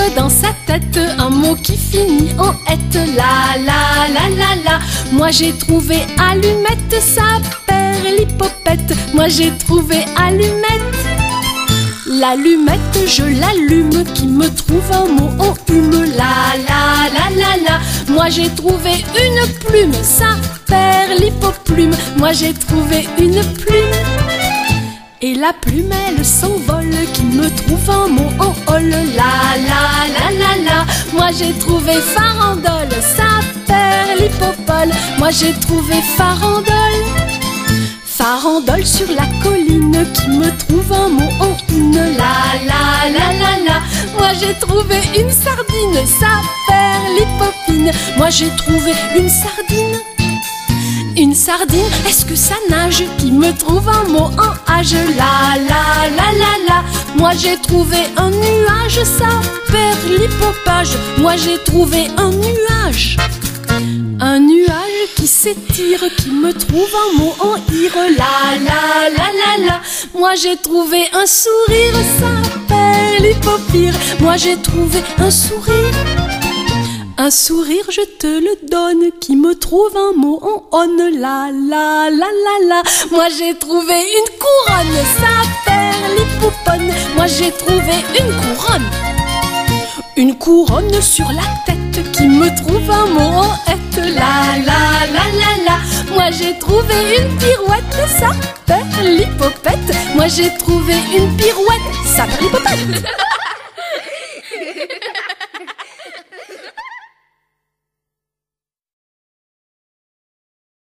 dans sa tête un mot qui finit en ette. La la la la la. Moi j'ai trouvé allumette, sa perlipopette. Moi j'ai trouvé allumette. L'allumette, je l'allume, qui me trouve un mot en hume. La la la la la. Moi j'ai trouvé une plume, sa perlipoplume. Moi j'ai trouvé une plume. Et la plume elle s'envole, qui me trouve un mot en hol. La la la la la. Moi j'ai trouvé farandole, sa perlipopole. Moi j'ai trouvé farandole. Farandole sur la colline, qui me trouve un mot en une. La la la la la. Moi j'ai trouvé une sardine, sa perlipopine. Moi j'ai trouvé une sardine. Une sardine, est-ce que ça nage? Qui me trouve un mot en âge. La la la la la. Moi j'ai trouvé un nuage, sa perlipopage. Moi j'ai trouvé un nuage. Un nuage qui s'étire, qui me trouve un mot en ire. La la la la la. Moi j'ai trouvé un sourire, sa perlipopire. Moi j'ai trouvé un sourire. Un sourire, je te le donne, qui me trouve un mot en on. La la la la la. Moi j'ai trouvé une couronne, sa perlipoponne. Moi j'ai trouvé une couronne. Une couronne sur la tête, qui me trouve un mot en hête. La la la la la. Moi j'ai trouvé une pirouette, sa perlipopette. Moi j'ai trouvé une pirouette, sa perlipopette.